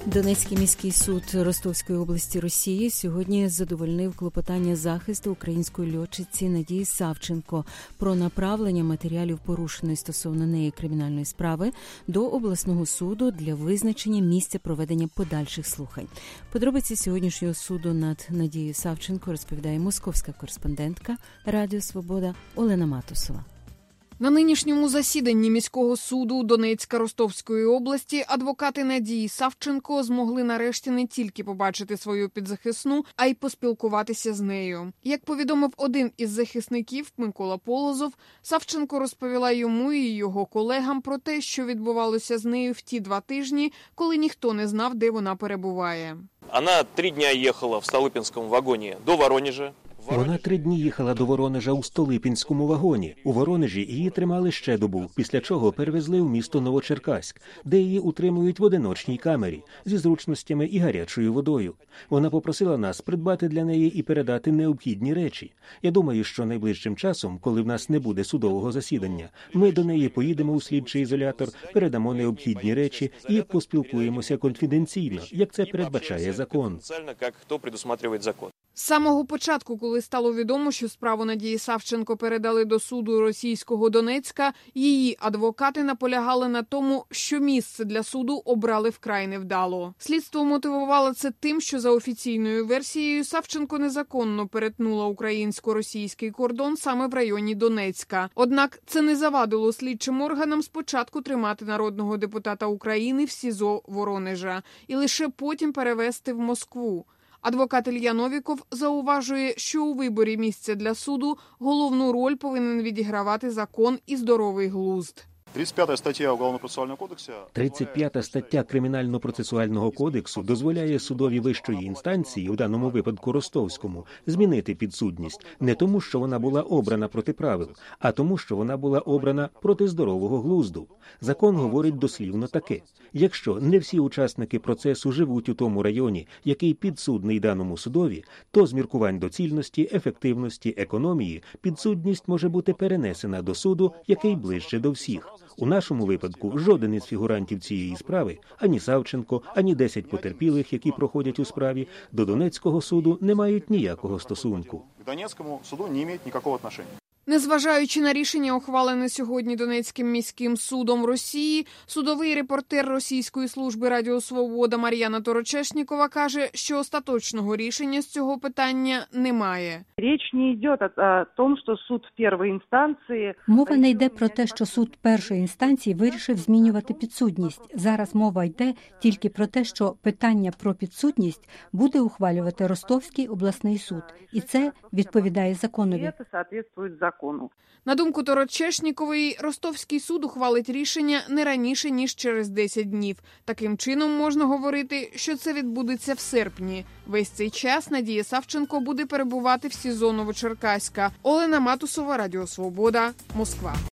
Донецький міський суд Ростовської області Росії сьогодні задовольнив клопотання захисту української льотчиці Надії Савченко про направлення матеріалів порушеної стосовно неї кримінальної справи до обласного суду для визначення місця проведення подальших слухань. Подробиці сьогоднішнього суду над Надією Савченко розповідає московська кореспондентка Радіо Свобода Олена Матусова. На нинішньому засіданні міського суду Донецька-Ростовської області адвокати Надії Савченко змогли нарешті не тільки побачити свою підзахисну, а й поспілкуватися з нею. Як повідомив один із захисників Микола Полозов, Савченко розповіла йому і його колегам про те, що відбувалося з нею в ті 2 тижні, коли ніхто не знав, де вона перебуває. Вона 3 дні їхала в Столипінському вагоні до Воронежа. Вона 3 дні їхала до Воронежа у Столипінському вагоні. У Воронежі її тримали ще добу, після чого перевезли в місто Новочеркаськ, де її утримують в одиночній камері зі зручностями і гарячою водою. Вона попросила нас придбати для неї і передати необхідні речі. Я думаю, що найближчим часом, коли в нас не буде судового засідання, ми до неї поїдемо у слідчий ізолятор, передамо необхідні речі і поспілкуємося конфіденційно, як це передбачає закон. З самого початку, коли стало відомо, що справу Надії Савченко передали до суду російського Донецька, її адвокати наполягали на тому, що місце для суду обрали вкрай невдало. Слідство мотивувало це тим, що за офіційною версією Савченко незаконно перетнула українсько-російський кордон саме в районі Донецька. Однак це не завадило слідчим органам спочатку тримати народного депутата України в СІЗО Воронежа і лише потім перевезти в Москву. Адвокат Ілля Новіков зауважує, що у виборі місця для суду головну роль повинен відігравати закон і здоровий глузд. 35 стаття Кримінально-процесуального кодексу дозволяє судові вищої інстанції, у даному випадку Ростовському, змінити підсудність не тому, що вона була обрана проти правил, а тому, що вона була обрана проти здорового глузду. Закон говорить дослівно таке: якщо не всі учасники процесу живуть у тому районі, який підсудний даному судові, то з міркувань доцільності, ефективності, економії підсудність може бути перенесена до суду, який ближче до всіх. У нашому випадку жоден із фігурантів цієї справи, ані Савченко, ані 10 потерпілих, які проходять у справі, до Донецького суду не мають ніякого стосунку. К Донецькому суду не мають ніякого відношення. Незважаючи на рішення, ухвалене сьогодні Донецьким міським судом Росії, судовий репортер російської служби Радіо Свобода Мар'яна Торочешнікова каже, що остаточного рішення з цього питання немає. Річ не йде о тому, що суд першої інстанції... Мова не йде про те, що суд першої інстанції вирішив змінювати підсудність. Зараз мова йде тільки про те, що питання про підсудність буде ухвалювати Ростовський обласний суд. І це відповідає законові. На думку Торочешнікової, Ростовський суд ухвалить рішення не раніше, ніж через 10 днів. Таким чином можна говорити, що це відбудеться в серпні. Весь цей час Надія Савченко буде перебувати в СІЗО Новочеркаська. Олена Матусова, Радіо Свобода, Москва.